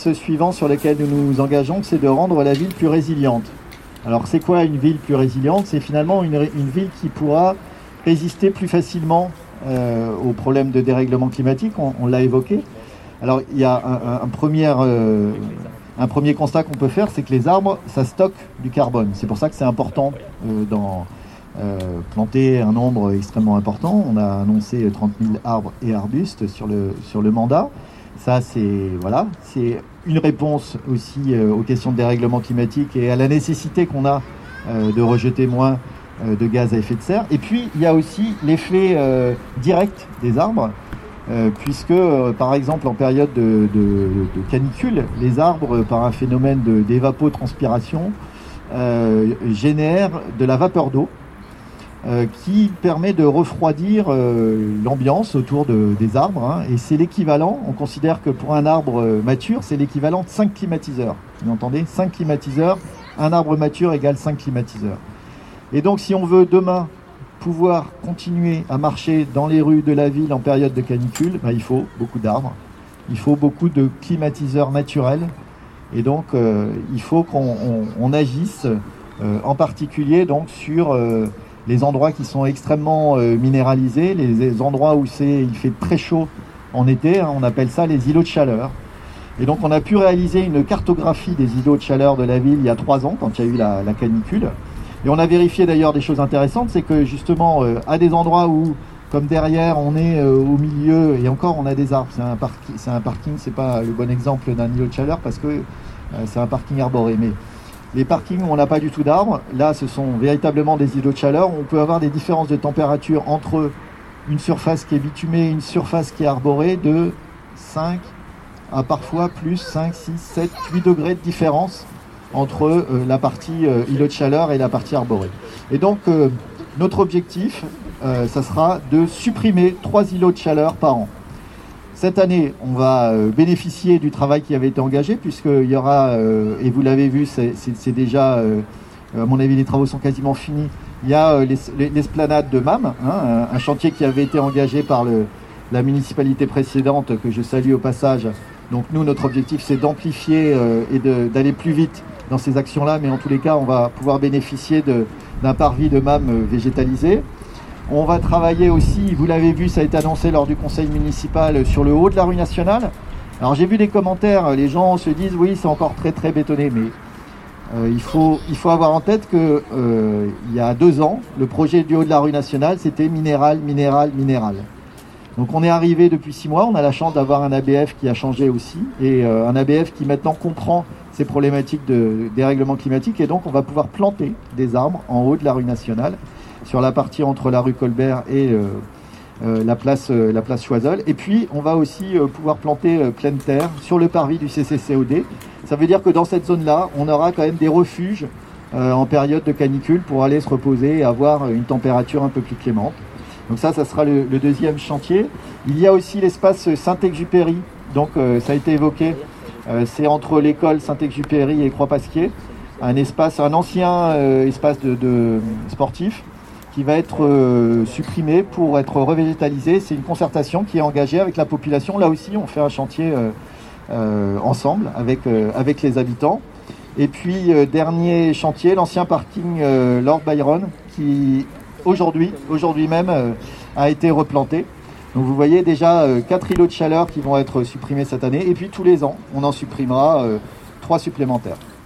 Ce suivant sur lequel nous nous engageons, c'est de rendre la ville plus résiliente. Alors c'est quoi une ville plus résiliente? C'est finalement une ville qui pourra résister plus facilement aux problèmes de dérèglement climatique, on l'a évoqué. Alors il y a un premier constat qu'on peut faire, c'est que les arbres, ça stocke du carbone. C'est pour ça que c'est important planter un nombre extrêmement important. On a annoncé 30 000 arbres et arbustes sur le mandat. Ça, c'est une réponse aussi aux questions de dérèglement climatique et à la nécessité qu'on a de rejeter moins de gaz à effet de serre. Et puis, il y a aussi l'effet direct des arbres, puisque, par exemple, en période de canicule, les arbres, par un phénomène d'évapotranspiration, génèrent de la vapeur d'eau, qui permet de refroidir l'ambiance autour des arbres. Hein, et c'est l'équivalent, on considère que pour un arbre mature, c'est l'équivalent de 5 climatiseurs. Vous entendez? 5 climatiseurs, un arbre mature égale 5 climatiseurs. Et donc si on veut demain pouvoir continuer à marcher dans les rues de la ville en période de canicule, il faut beaucoup d'arbres, il faut beaucoup de climatiseurs naturels. Et donc il faut qu'on agisse en particulier donc sur les endroits qui sont extrêmement minéralisés, les endroits où il fait très chaud en été, hein, on appelle ça les îlots de chaleur. Et donc on a pu réaliser une cartographie des îlots de chaleur de la ville il y a 3 ans, quand il y a eu la canicule. Et on a vérifié d'ailleurs des choses intéressantes, c'est que justement à des endroits où, comme derrière, on est au milieu, et encore on a des arbres, c'est un parking, c'est pas le bon exemple d'un îlot de chaleur parce que c'est un parking arboré, mais les parkings où on n'a pas du tout d'arbres, là ce sont véritablement des îlots de chaleur. On peut avoir des différences de température entre une surface qui est bitumée et une surface qui est arborée de 5 à parfois plus 5, 6, 7, 8 degrés de différence entre la partie îlot de chaleur et la partie arborée. Et donc notre objectif, ça sera de supprimer 3 îlots de chaleur par an. Cette année, on va bénéficier du travail qui avait été engagé, puisqu'il y aura, et vous l'avez vu, c'est déjà, à mon avis, les travaux sont quasiment finis. Il y a l'esplanade de MAM, hein, un chantier qui avait été engagé par la municipalité précédente, que je salue au passage. Donc nous, notre objectif, c'est d'amplifier et d'aller plus vite dans ces actions-là, mais en tous les cas, on va pouvoir bénéficier d'un parvis de MAM végétalisé. On va travailler aussi, vous l'avez vu, ça a été annoncé lors du conseil municipal, sur le haut de la rue nationale. Alors j'ai vu des commentaires, les gens se disent oui, c'est encore très très bétonné, mais il faut avoir en tête que il y a 2 ans, le projet du haut de la rue nationale, c'était minéral, minéral, minéral. Donc on est arrivé depuis 6 mois, on a la chance d'avoir un ABF qui a changé aussi, et un ABF qui maintenant comprend ces problématiques de dérèglement climatique, et donc on va pouvoir planter des arbres en haut de la rue nationale, sur la partie entre la rue Colbert et la place Choiseul. Et puis, on va aussi pouvoir planter pleine terre sur le parvis du CCCOD. Ça veut dire que dans cette zone-là, on aura quand même des refuges en période de canicule pour aller se reposer et avoir une température un peu plus clémente. Donc ça sera le deuxième chantier. Il y a aussi l'espace Saint-Exupéry. Donc, ça a été évoqué. C'est entre l'école Saint-Exupéry et Croix-Pasquier. Un ancien espace de sportif, qui va être supprimé pour être revégétalisé. C'est une concertation qui est engagée avec la population. Là aussi, on fait un chantier ensemble avec les habitants. Et puis, dernier chantier, l'ancien parking Lord Byron, qui aujourd'hui même a été replanté. Donc vous voyez déjà 4 îlots de chaleur qui vont être supprimés cette année. Et puis tous les ans, on en supprimera 3 supplémentaires.